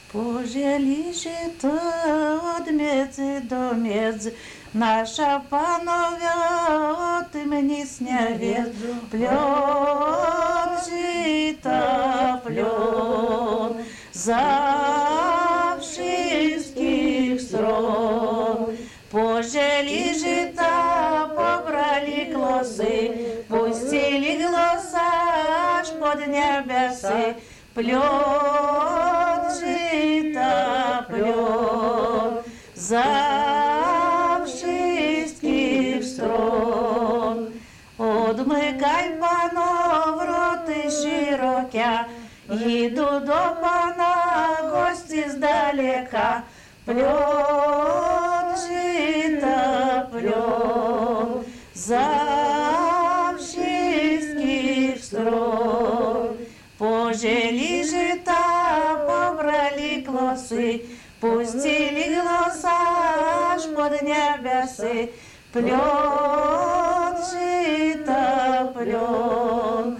Пожелі жито од мєдзи до мєдзи, наша пановя от мені сняведзу. Пльон жита, пльон за всіх строн. Пожелі жита, побрали клоси, пустили голоса аж под небеси. Пльон жита, пльон за всіх строн. Одмикай, панов, роти широкя, їду до пана гості здалека. Пльон жита, пльон за всіх строн. Пожелі жита, побрали клоси, пустили голоса аж под небеси. Пльон жита, пльон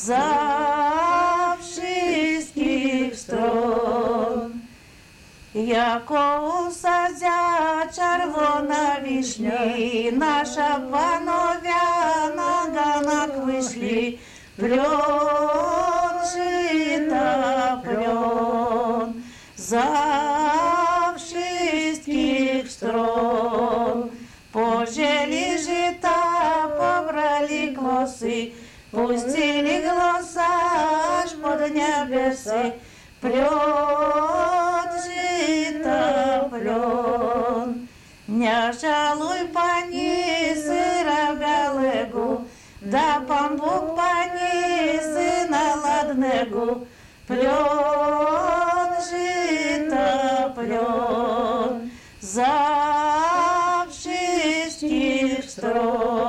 за всіх строн. Яко усадя червона вишні, наша пановя на ганок вийшли. Пльон жита, пльон за всіх строн. Пожелі жита, побрали клоси, пустили голоса аж под небеси. Пльон жита, пльон. Не жалуй, пані, сира белегу, да пан Бог, пані, сина ладнегу. Пльон жита, пльон за всіх строн.